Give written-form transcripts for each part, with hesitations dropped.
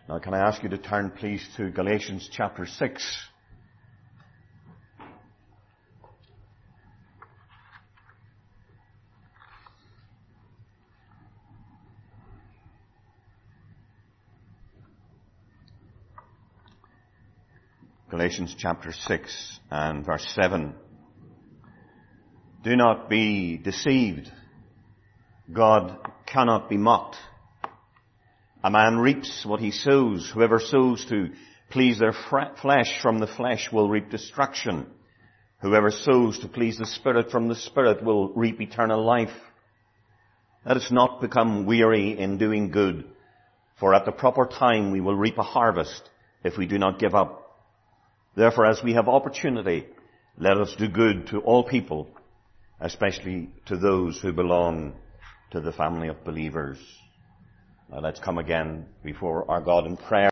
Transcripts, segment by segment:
Now, can I ask you to turn, please, to Galatians chapter 6. Galatians chapter 6 and verse 7. Do not be deceived. God cannot be mocked. A man reaps what he sows. Whoever sows to please their flesh from the flesh will reap destruction. Whoever sows to please the Spirit from the Spirit will reap eternal life. Let us not become weary in doing good, for at the proper time we will reap a harvest if we do not give up. Therefore, as we have opportunity, let us do good to all people, especially to those who belong to the family of believers. Now let's come again before our God in prayer.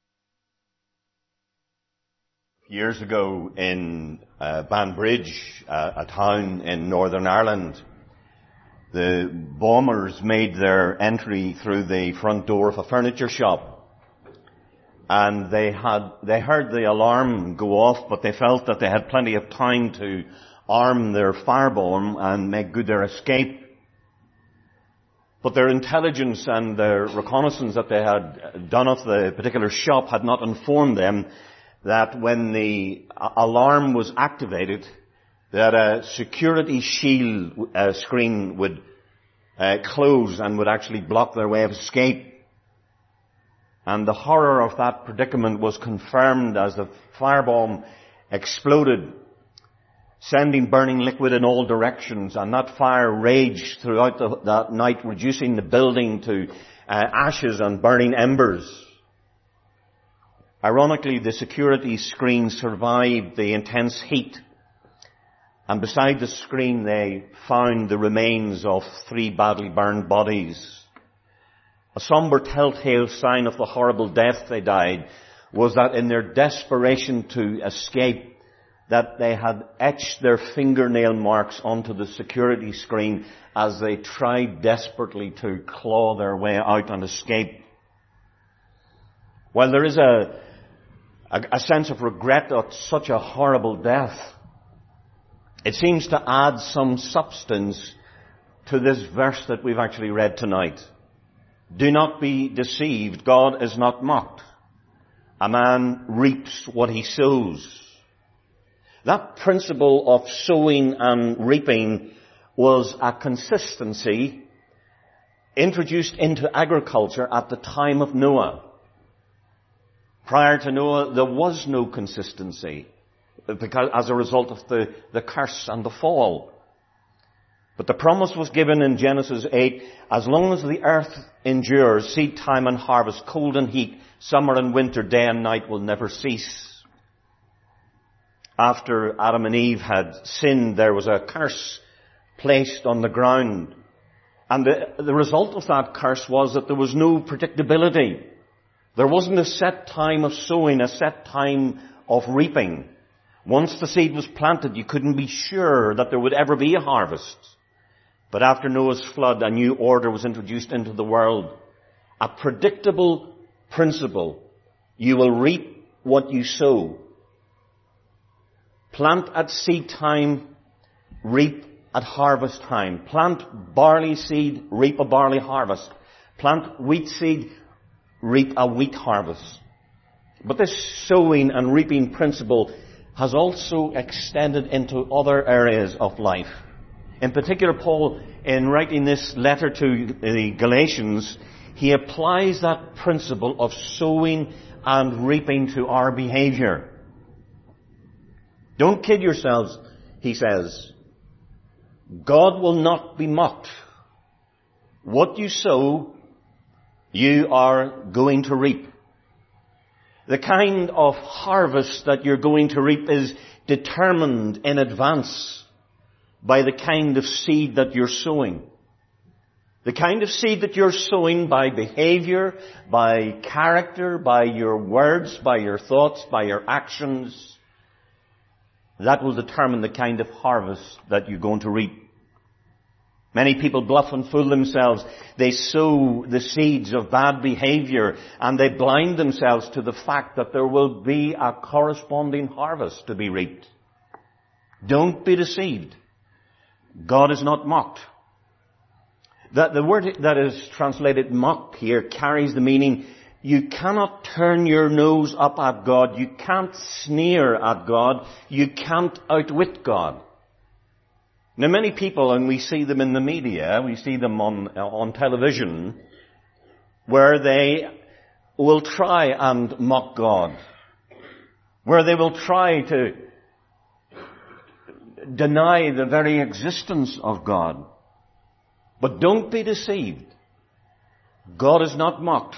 Years ago in Banbridge, a town in Northern Ireland, the bombers made their entry through the front door of a furniture shop. And they heard the alarm go off, but they felt that they had plenty of time to arm their firebomb and make good their escape. But their intelligence and their reconnaissance that they had done of the particular shop had not informed them that when the alarm was activated, that a security shield screen would close and would actually block their way of escape. And the horror of that predicament was confirmed as the firebomb exploded, sending burning liquid in all directions, and that fire raged throughout that night, reducing the building to ashes and burning embers. Ironically, the security screen survived the intense heat, and beside the screen they found the remains of 3 badly burned bodies. A somber telltale sign of the horrible death they died was that in their desperation to escape, that they had etched their fingernail marks onto the security screen as they tried desperately to claw their way out and escape. While there is a sense of regret at such a horrible death, it seems to add some substance to this verse that we've actually read tonight. Do not be deceived. God is not mocked. A man reaps what he sows. That principle of sowing and reaping was a consistency introduced into agriculture at the time of Noah. Prior to Noah, there was no consistency because as a result of the curse and the fall. But the promise was given in Genesis 8, as long as the earth endures, seed time and harvest, cold and heat, summer and winter, day and night will never cease. After Adam and Eve had sinned, there was a curse placed on the ground. And the result of that curse was that there was no predictability. There wasn't a set time of sowing, a set time of reaping. Once the seed was planted, you couldn't be sure that there would ever be a harvest. But after Noah's flood, a new order was introduced into the world. A predictable principle. You will reap what you sow. Plant at seed time, reap at harvest time. Plant barley seed, reap a barley harvest. Plant wheat seed, reap a wheat harvest. But this sowing and reaping principle has also extended into other areas of life. In particular, Paul, in writing this letter to the Galatians, he applies that principle of sowing and reaping to our behavior. Don't kid yourselves, he says. God will not be mocked. What you sow, you are going to reap. The kind of harvest that you're going to reap is determined in advance by the kind of seed that you're sowing. The kind of seed that you're sowing by behavior, by character, by your words, by your thoughts, by your actions, that will determine the kind of harvest that you're going to reap. Many people bluff and fool themselves. They sow the seeds of bad behavior and they blind themselves to the fact that there will be a corresponding harvest to be reaped. Don't be deceived. God is not mocked. The word that is translated mock here carries the meaning you cannot turn your nose up at God. You can't sneer at God. You can't outwit God. Now many people, and we see them in the media, we see them on television, where they will try and mock God. Where they will try to deny the very existence of God. But don't be deceived. God is not mocked.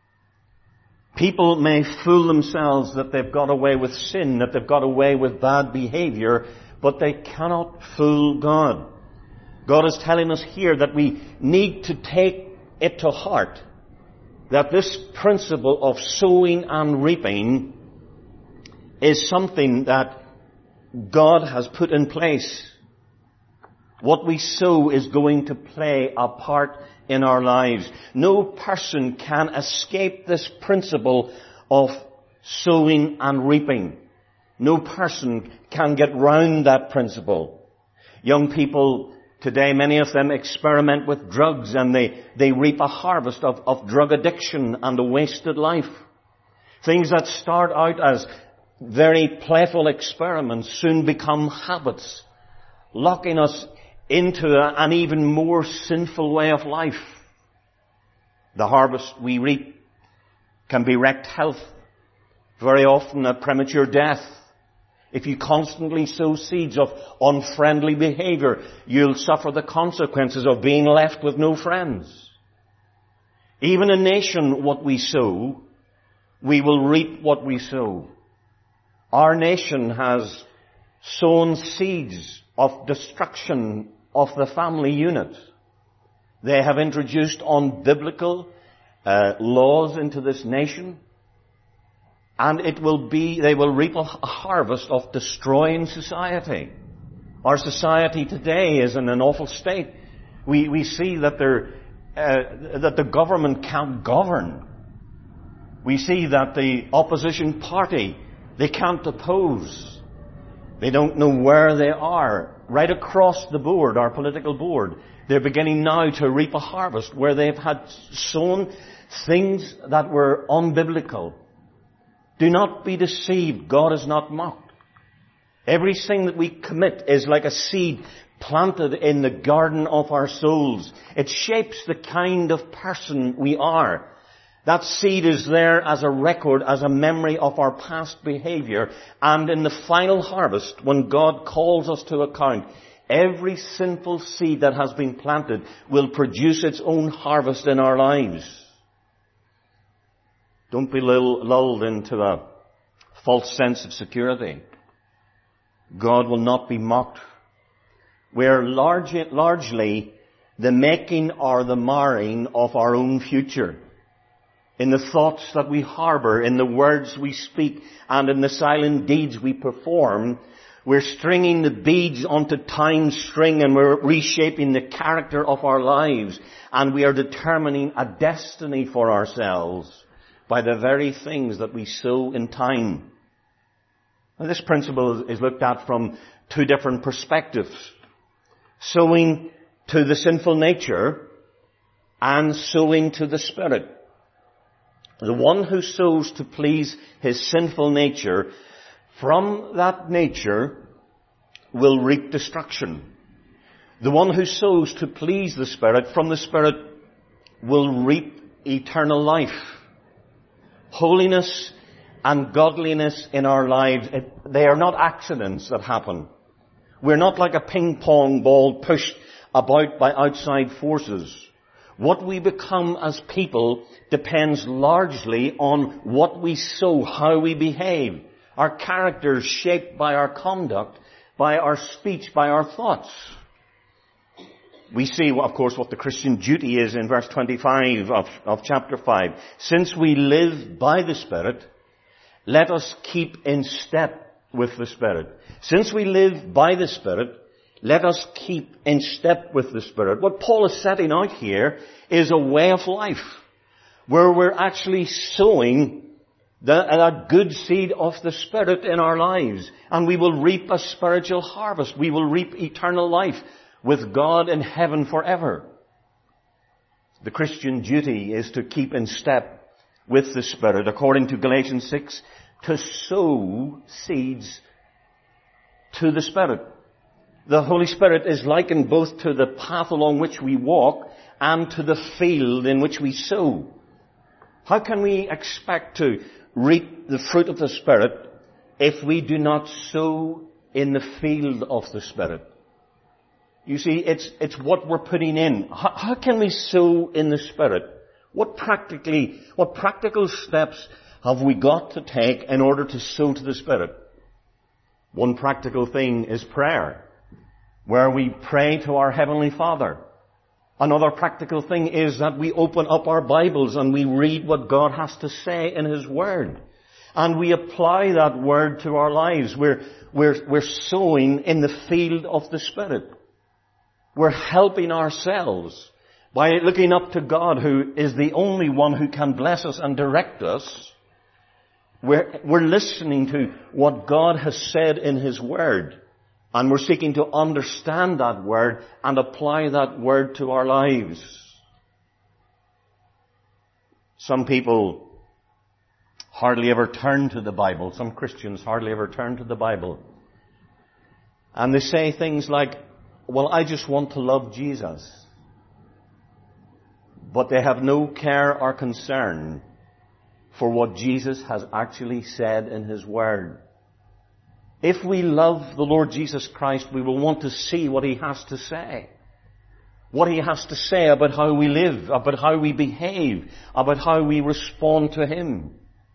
People may fool themselves that they've got away with sin, that they've got away with bad behavior, but they cannot fool God. God is telling us here that we need to take it to heart that this principle of sowing and reaping is something that God has put in place. What we sow is going to play a part in our lives. No person can escape this principle of sowing and reaping. No person can get round that principle. Young people today, many of them experiment with drugs and they reap a harvest of drug addiction and a wasted life. Things that start out as very playful experiments soon become habits, locking us into an even more sinful way of life. The harvest we reap can be wrecked health, very often a premature death. If you constantly sow seeds of unfriendly behavior, you'll suffer the consequences of being left with no friends. Even a nation, what we sow, we will reap what we sow. Our nation has sown seeds of destruction of the family unit. They have introduced unbiblical laws into this nation. And they will reap a harvest of destroying society. Our society today is in an awful state. We see that that the government can't govern. We see that the opposition party, they can't oppose. They don't know where they are. Right across the board, our political board, they're beginning now to reap a harvest where they've had sown things that were unbiblical. Do not be deceived. God is not mocked. Every sin that we commit is like a seed planted in the garden of our souls. It shapes the kind of person we are. That seed is there as a record, as a memory of our past behavior. And in the final harvest, when God calls us to account, every sinful seed that has been planted will produce its own harvest in our lives. Don't be lulled into a false sense of security. God will not be mocked. We're largely the making or the marring of our own future. In the thoughts that we harbor, in the words we speak, and in the silent deeds we perform, we're stringing the beads onto time's string and we're reshaping the character of our lives. And we are determining a destiny for ourselves by the very things that we sow in time. Now, this principle is looked at from two different perspectives. Sowing to the sinful nature and sowing to the Spirit. The one who sows to please his sinful nature, from that nature will reap destruction. The one who sows to please the Spirit, from the Spirit will reap eternal life. Holiness and godliness in our lives, they are not accidents that happen. We're not like a ping pong ball pushed about by outside forces. What we become as people depends largely on what we sow, how we behave. Our character is shaped by our conduct, by our speech, by our thoughts. We see, of course, what the Christian duty is in verse 25 of chapter 5. Since we live by the Spirit, let us keep in step with the Spirit. Since we live by the Spirit, let us keep in step with the Spirit. What Paul is setting out here is a way of life where we're actually sowing that good seed of the Spirit in our lives. And we will reap a spiritual harvest. We will reap eternal life with God in heaven forever. The Christian duty is to keep in step with the Spirit, according to Galatians 6, to sow seeds to the Spirit. The Holy Spirit is likened both to the path along which we walk and to the field in which we sow. How can we expect to reap the fruit of the Spirit if we do not sow in the field of the Spirit? You see, it's what we're putting in. How can we sow in the Spirit? What practical steps have we got to take in order to sow to the Spirit? One practical thing is prayer, where we pray to our Heavenly Father. Another practical thing is that we open up our Bibles and we read what God has to say in His Word. And we apply that Word to our lives. We're sowing in the field of the Spirit. We're helping ourselves by looking up to God, who is the only one who can bless us and direct us. We're listening to what God has said in His Word. And we're seeking to understand that Word and apply that Word to our lives. Some people hardly ever turn to the Bible. Some Christians hardly ever turn to the Bible. And they say things like, well, I just want to love Jesus. But they have no care or concern for what Jesus has actually said in His Word. If we love the Lord Jesus Christ, we will want to see what He has to say. What He has to say about how we live, about how we behave, about how we respond to Him.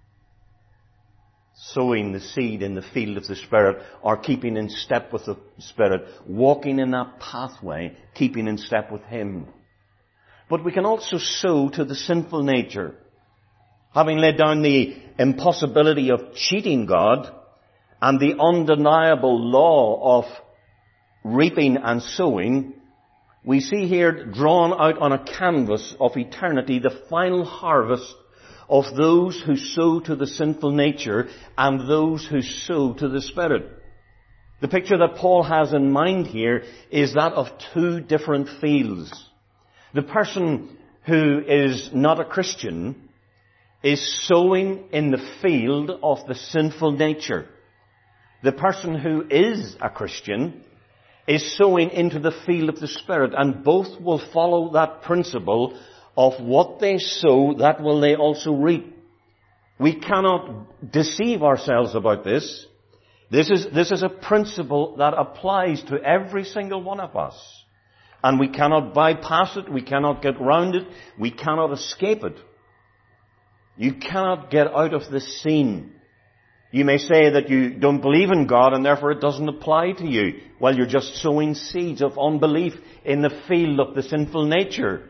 Sowing the seed in the field of the Spirit, or keeping in step with the Spirit, walking in that pathway, keeping in step with Him. But we can also sow to the sinful nature. Having laid down the impossibility of cheating God, and the undeniable law of reaping and sowing, we see here drawn out on a canvas of eternity the final harvest of those who sow to the sinful nature and those who sow to the Spirit. The picture that Paul has in mind here is that of two different fields. The person who is not a Christian is sowing in the field of the sinful nature. The person who is a Christian is sowing into the field of the Spirit, and both will follow that principle of what they sow, that will they also reap. We cannot deceive ourselves about this. This is a principle that applies to every single one of us. And we cannot bypass it, we cannot get round it, we cannot escape it. You cannot get out of the scene. You may say that you don't believe in God and therefore it doesn't apply to you. Well, you're just sowing seeds of unbelief in the field of the sinful nature.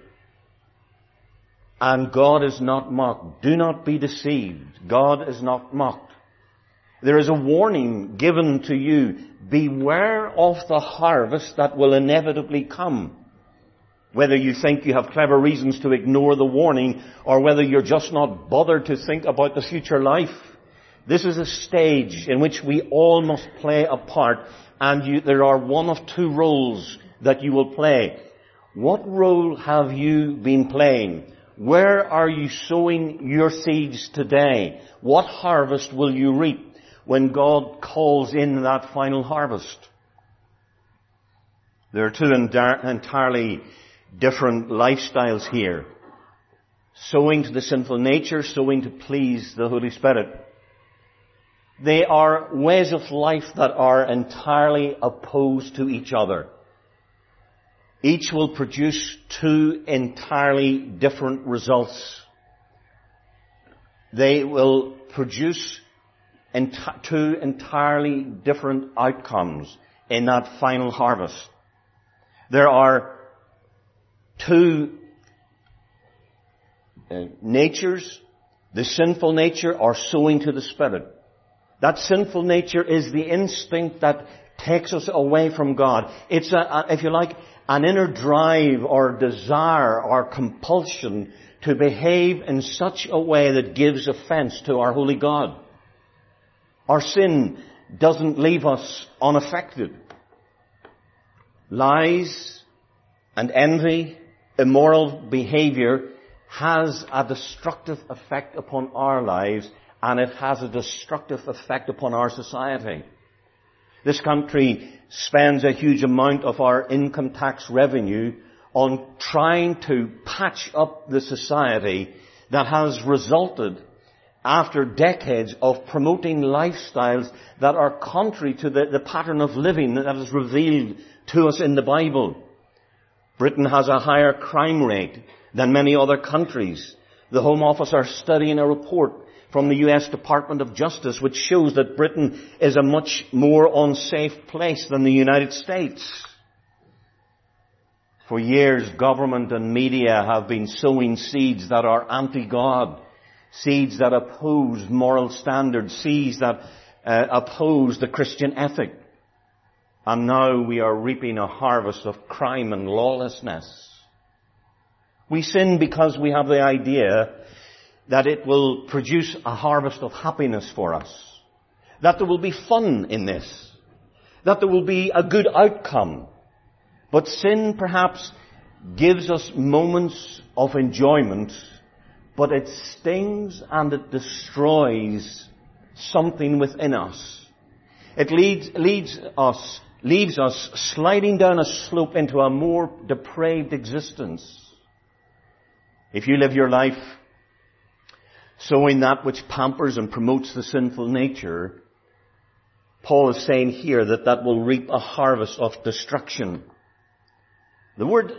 And God is not mocked. Do not be deceived. God is not mocked. There is a warning given to you. Beware of the harvest that will inevitably come. Whether you think you have clever reasons to ignore the warning, or whether you're just not bothered to think about the future life. This is a stage in which we all must play a part, and there are one of two roles that you will play. What role have you been playing? Where are you sowing your seeds today? What harvest will you reap when God calls in that final harvest? There are two entirely different lifestyles here. Sowing to the sinful nature, sowing to please the Holy Spirit. They are ways of life that are entirely opposed to each other. Each will produce two entirely different results. They will produce two entirely different outcomes in that final harvest. There are two natures. The sinful nature or sowing to the Spirit. That sinful nature is the instinct that takes us away from God. It's if you like, an inner drive or desire or compulsion to behave in such a way that gives offense to our holy God. Our sin doesn't leave us unaffected. Lies and envy, immoral behavior has a destructive effect upon our lives, and it has a destructive effect upon our society. This country spends a huge amount of our income tax revenue on trying to patch up the society that has resulted after decades of promoting lifestyles that are contrary to the pattern of living that is revealed to us in the Bible. Britain has a higher crime rate than many other countries. The Home Office are studying a report from the US Department of Justice which shows that Britain is a much more unsafe place than the United States. For years, government and media have been sowing seeds that are anti-God, seeds that oppose moral standards, seeds that oppose the Christian ethic. And now we are reaping a harvest of crime and lawlessness. We sin because we have the idea that it will produce a harvest of happiness for us, that there will be fun in this, that there will be a good outcome. But sin perhaps gives us moments of enjoyment, but it stings and it destroys something within us. It leaves us sliding down a slope into a more depraved existence. If you live your life sowing that which pampers and promotes the sinful nature, Paul is saying here that will reap a harvest of destruction. The word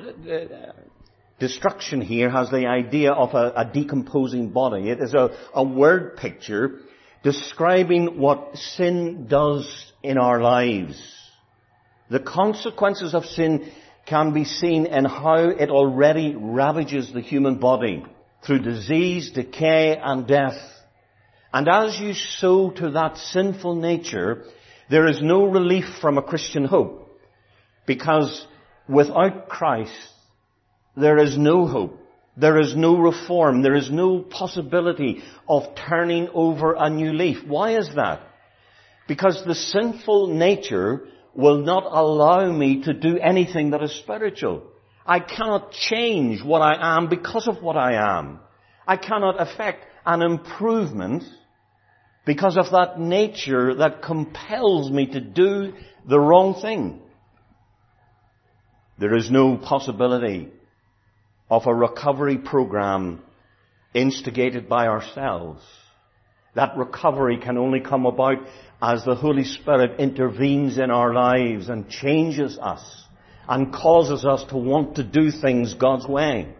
destruction here has the idea of a decomposing body. It is a word picture describing what sin does in our lives. The consequences of sin can be seen in how it already ravages the human body through disease, decay, and death. And as you sow to that sinful nature, there is no relief from a Christian hope, because without Christ, there is no hope. There is no reform. There is no possibility of turning over a new leaf. Why is that? Because the sinful nature will not allow me to do anything that is spiritual. I cannot change what I am because of what I am. I cannot effect an improvement because of that nature that compels me to do the wrong thing. There is no possibility of a recovery program instigated by ourselves. That recovery can only come about as the Holy Spirit intervenes in our lives and changes us and causes us to want to do things God's way.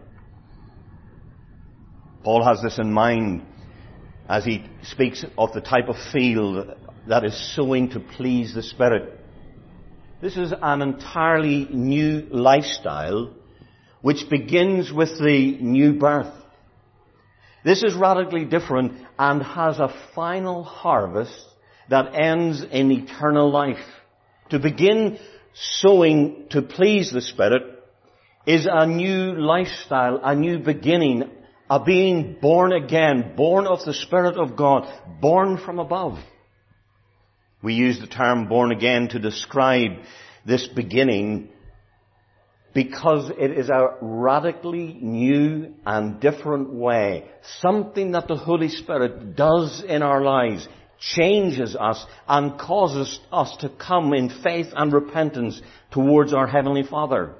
Paul has this in mind as he speaks of the type of field that is sowing to please the Spirit. This is an entirely new lifestyle which begins with the new birth. This is radically different and has a final harvest that ends in eternal life. To begin sowing to please the Spirit is a new lifestyle, a new beginning, a being born again, born of the Spirit of God, born from above. We use the term born again to describe this beginning because it is a radically new and different way. Something that the Holy Spirit does in our lives, changes us and causes us to come in faith and repentance towards our Heavenly Father.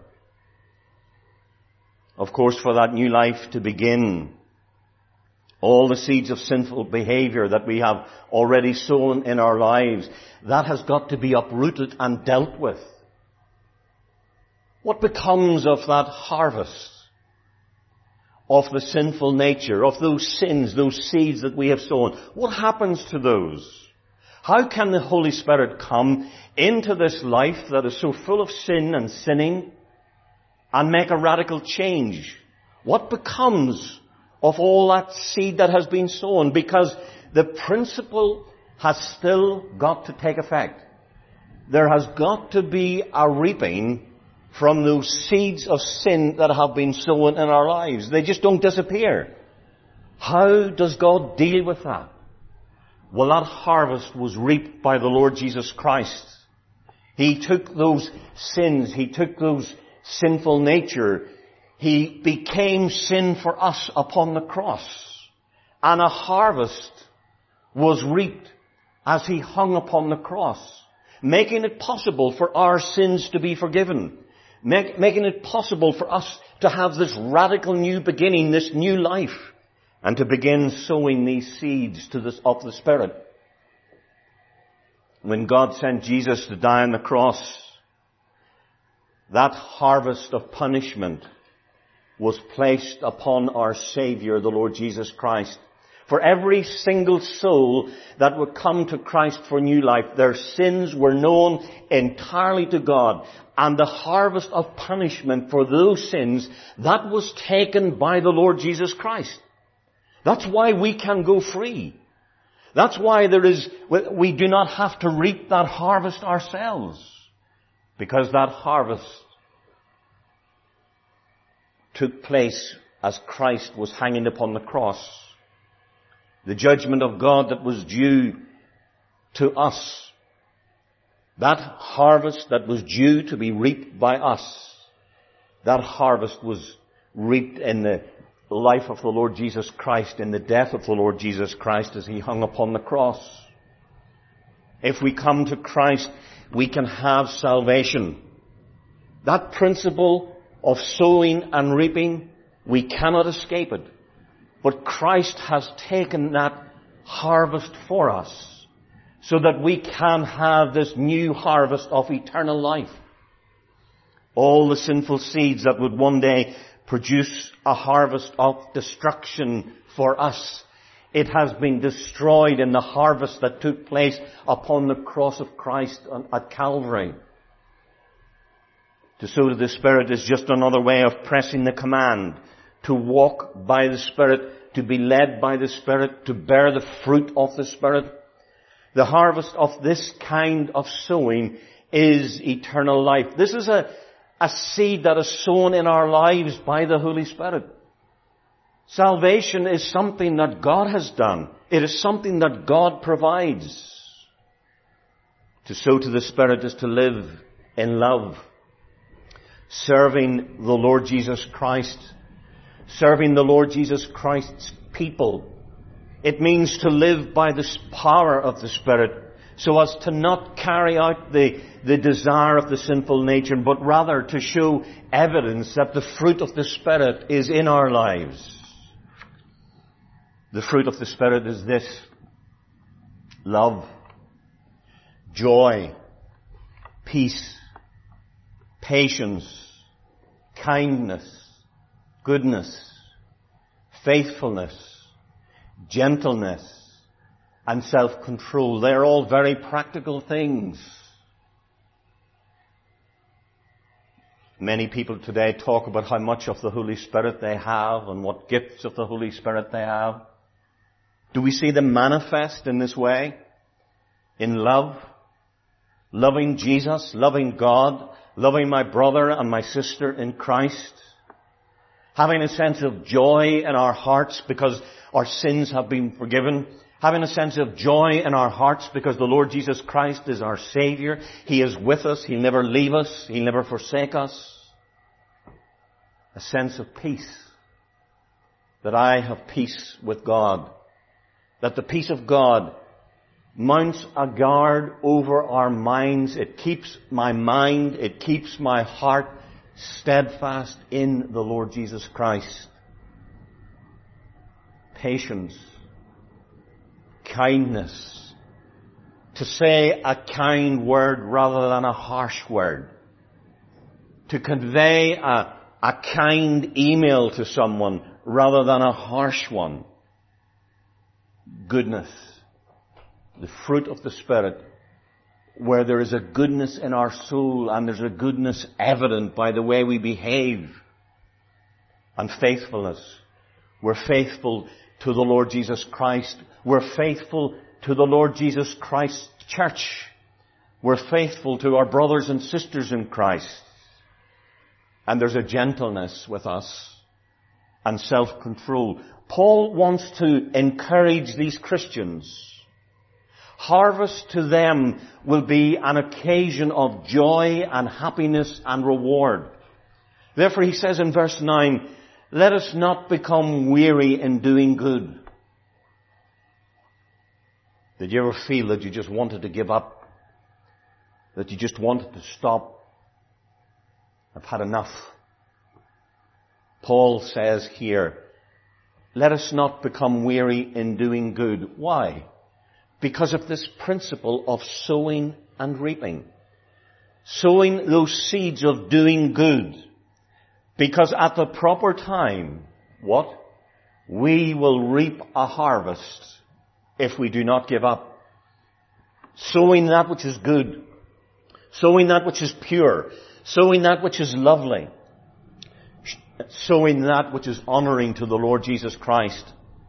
Of course, for that new life to begin, all the seeds of sinful behavior that we have already sown in our lives, that has got to be uprooted and dealt with. What becomes of that harvest of the sinful nature, of those sins, those seeds that we have sown? What happens to those? How can the Holy Spirit come into this life that is so full of sin and sinning and make a radical change? What becomes of all that seed that has been sown? Because the principle has still got to take effect. there has got to be a reaping from those seeds of sin that have been sown in our lives. They just don't disappear. How does God deal with that? Well, that harvest was reaped by the Lord Jesus Christ. He took those sins, He took those sinful nature, He became sin for us upon the cross. And a harvest was reaped as He hung upon the cross, making it possible for our sins to be forgiven, making it possible for us to have this radical new beginning, this new life, and to begin sowing these seeds of the Spirit. When God sent Jesus to die on the cross, that harvest of punishment was placed upon our Savior, the Lord Jesus Christ. For every single soul that would come to Christ for new life, their sins were known entirely to God. And the harvest of punishment for those sins, that was taken by the Lord Jesus Christ. That's why we can go free. That's why we do not have to reap that harvest ourselves. Because that harvest took place as Christ was hanging upon the cross. The judgment of God that was due to us, that harvest that was due to be reaped by us, that harvest was reaped in the life of the Lord Jesus Christ, in the death of the Lord Jesus Christ as He hung upon the cross. If we come to Christ, we can have salvation. That principle of sowing and reaping, we cannot escape it. But Christ has taken that harvest for us so that we can have this new harvest of eternal life. All the sinful seeds that would one day produce a harvest of destruction for us, it has been destroyed in the harvest that took place upon the cross of Christ at Calvary. To sow to the Spirit is just another way of pressing the command to walk by the Spirit, to be led by the Spirit, to bear the fruit of the Spirit. The harvest of this kind of sowing is eternal life. This is a seed that is sown in our lives by the Holy Spirit. Salvation is something that God has done. It is something that God provides. To sow to the Spirit is to live in love, serving the Lord Jesus Christ, serving the Lord Jesus Christ's people. It means to live by the power of the Spirit, so as to not carry out the desire of the sinful nature, but rather to show evidence that the fruit of the Spirit is in our lives. The fruit of the Spirit is this: love, joy, peace, patience, kindness, goodness, faithfulness, gentleness, and self-control. They're all very practical things. Many people today talk about how much of the Holy Spirit they have and what gifts of the Holy Spirit they have. Do we see them manifest in this way? In love, loving Jesus, loving God, loving my brother and my sister in Christ, having a sense of joy in our hearts because our sins have been forgiven, having a sense of joy in our hearts because the Lord Jesus Christ is our Savior. He is with us. He'll never leave us. He'll never forsake us. A sense of peace. That I have peace with God. That the peace of God mounts a guard over our minds. It keeps my mind, it keeps my heart steadfast in the Lord Jesus Christ. Patience. Kindness. To say a kind word rather than a harsh word. To convey a kind email to someone rather than a harsh one. Goodness. The fruit of the Spirit, where there is a goodness in our soul and there's a goodness evident by the way we behave. And faithfulness. We're faithful to the Lord Jesus Christ. We're faithful to the Lord Jesus Christ's church. We're faithful to our brothers and sisters in Christ. And there's a gentleness with us and self-control. Paul wants to encourage these Christians. Harvest to them will be an occasion of joy and happiness and reward. Therefore he says in verse 9, let us not become weary in doing good. Did you ever feel that you just wanted to give up? That you just wanted to stop? I've had enough. Paul says here, let us not become weary in doing good. Why? Because of this principle of sowing and reaping. Sowing those seeds of doing good. Because at the proper time, what? We will reap a harvest if we do not give up. Sowing that which is good. Sowing that which is pure. Sowing that which is lovely. Sowing that which is honoring to the Lord Jesus Christ.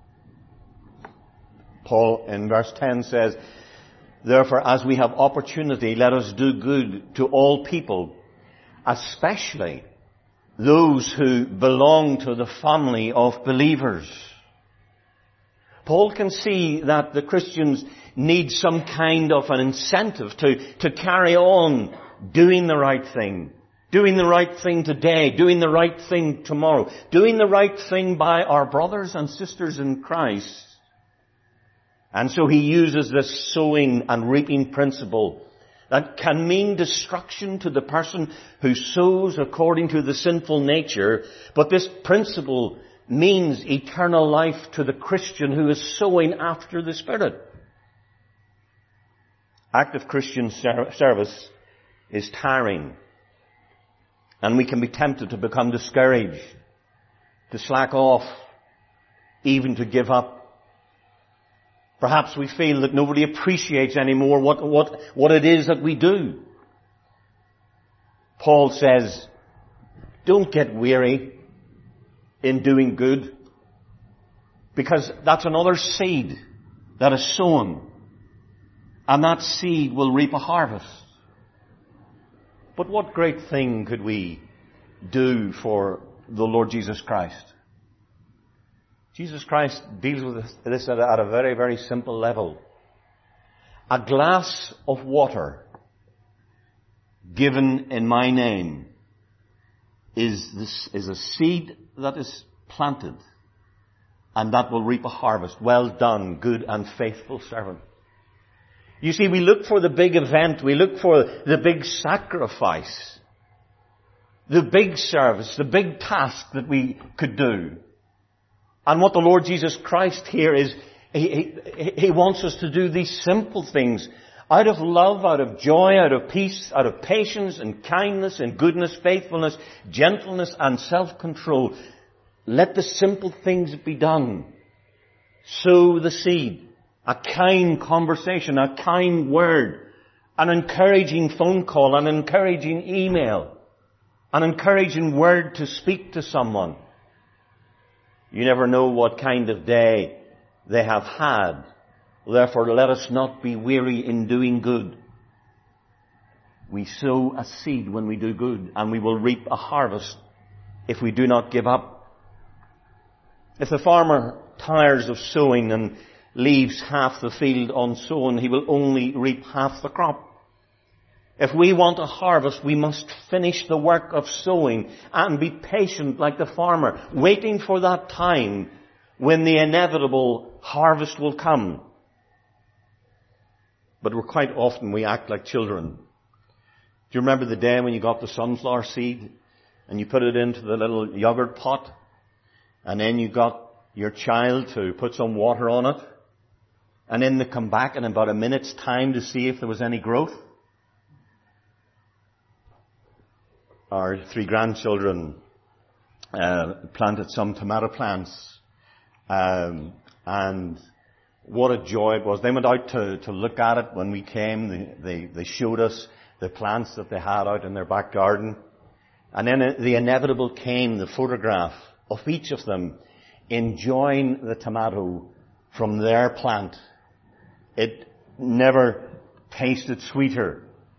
Paul in verse 10 says, therefore as we have opportunity, let us do good to all people, especially those who belong to the family of believers. Paul can see that the Christians need some kind of an incentive to carry on doing the right thing. Doing the right thing today. Doing the right thing tomorrow. Doing the right thing by our brothers and sisters in Christ. And so he uses this sowing and reaping principle that can mean destruction to the person who sows according to the sinful nature, but this principle means eternal life to the Christian who is sowing after the Spirit. Active Christian service is tiring, and we can be tempted to become discouraged, to slack off, even to give up. Perhaps we feel that nobody appreciates anymore what it is that we do. Paul says, don't get weary in doing good, because that's another seed that is sown, and that seed will reap a harvest. But what great thing could we do for the Lord Jesus Christ? Jesus Christ deals with this at a very, very simple level. A glass of water given in my name is a seed that is planted, and that will reap a harvest. Well done, good and faithful servant. You see, we look for the big event, we look for the big sacrifice, the big service, the big task that we could do. And what the Lord Jesus Christ here is, He wants us to do these simple things out of love, out of joy, out of peace, out of patience and kindness and goodness, faithfulness, gentleness and self-control. Let the simple things be done. Sow the seed. A kind conversation, a kind word, an encouraging phone call, an encouraging email, an encouraging word to speak to someone. You never know what kind of day they have had. Therefore, let us not be weary in doing good. We sow a seed when we do good, and we will reap a harvest if we do not give up. If the farmer tires of sowing and leaves half the field unsown, he will only reap half the crop. If we want a harvest, we must finish the work of sowing and be patient like the farmer, waiting for that time when the inevitable harvest will come. But quite often we act like children. Do you remember the day when you got the sunflower seed and you put it into the little yogurt pot, and then you got your child to put some water on it, and then they come back in about a minute's time to see if there was any growth? Our 3 grandchildren planted some tomato plants, and what a joy it was. They went out to look at it when we came. They showed us the plants that they had out in their back garden. And then the inevitable came, the photograph of each of them enjoying the tomato from their plant. It never tasted sweeter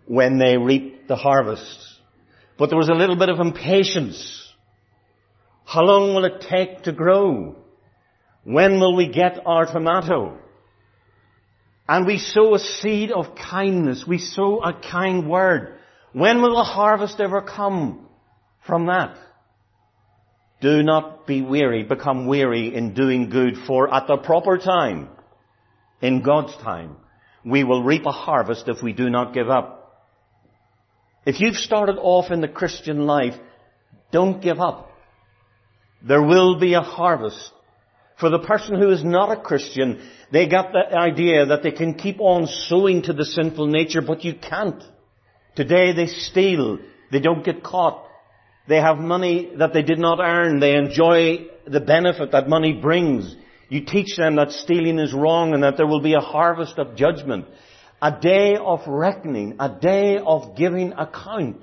when they reaped the harvest. But there was a little bit of impatience. How long will it take to grow? When will we get our tomato? And we sow a seed of kindness. We sow a kind word. When will the harvest ever come from that? Do not be weary, become weary in doing good, for at the proper time, in God's time, we will reap a harvest if we do not give up. If you've started off in the Christian life, don't give up. There will be a harvest. For the person who is not a Christian, they got the idea that they can keep on sowing to the sinful nature, but you can't. Today they steal. They don't get caught. They have money that they did not earn. They enjoy the benefit that money brings. You teach them that stealing is wrong and that there will be a harvest of judgment. A day of reckoning. A day of giving account.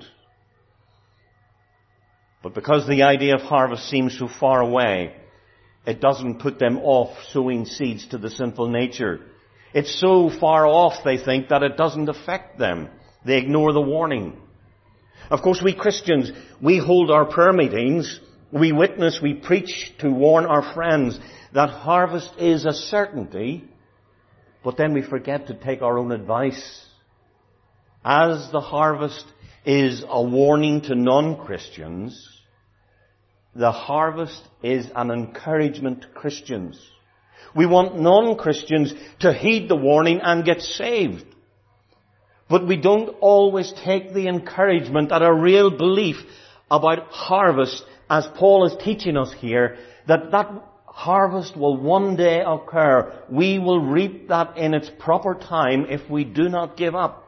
But because the idea of harvest seems so far away, it doesn't put them off sowing seeds to the sinful nature. It's so far off, they think, that it doesn't affect them. They ignore the warning. Of course, we Christians, we hold our prayer meetings, we witness, we preach to warn our friends that harvest is a certainty, but then we forget to take our own advice. As the harvest is a warning to non-Christians, the harvest is an encouragement to Christians. We want non-Christians to heed the warning and get saved. But we don't always take the encouragement that a real belief about harvest, as Paul is teaching us here, that harvest will one day occur. We will reap that in its proper time if we do not give up.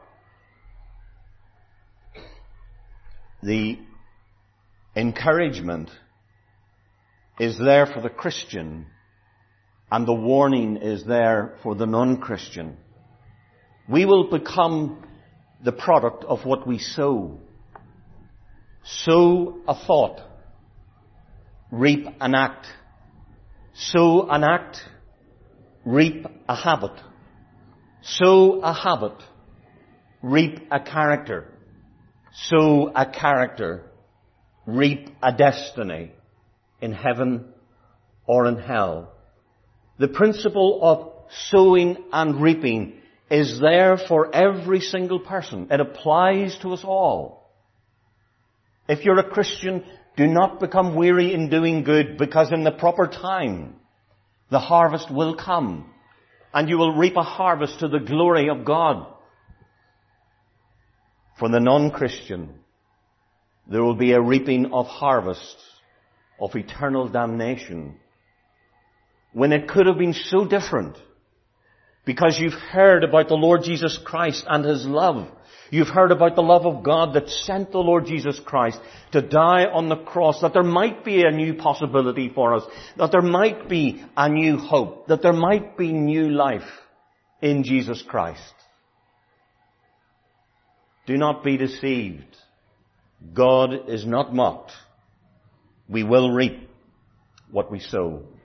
The encouragement is there for the Christian, and the warning is there for the non-Christian. We will become the product of what we sow. Sow a thought, reap an act. Sow an act, reap a habit. Sow a habit, reap a character. Sow a character, reap a destiny in heaven or in hell. The principle of sowing and reaping is there for every single person. It applies to us all. If you're a Christian, do not become weary in doing good, because in the proper time, the harvest will come, and you will reap a harvest to the glory of God. For the non-Christian, there will be a reaping of harvests of eternal damnation, when it could have been so different. Because you've heard about the Lord Jesus Christ and His love. You've heard about the love of God that sent the Lord Jesus Christ to die on the cross, that there might be a new possibility for us, that there might be a new hope, that there might be new life in Jesus Christ. Do not be deceived. God is not mocked. We will reap what we sow.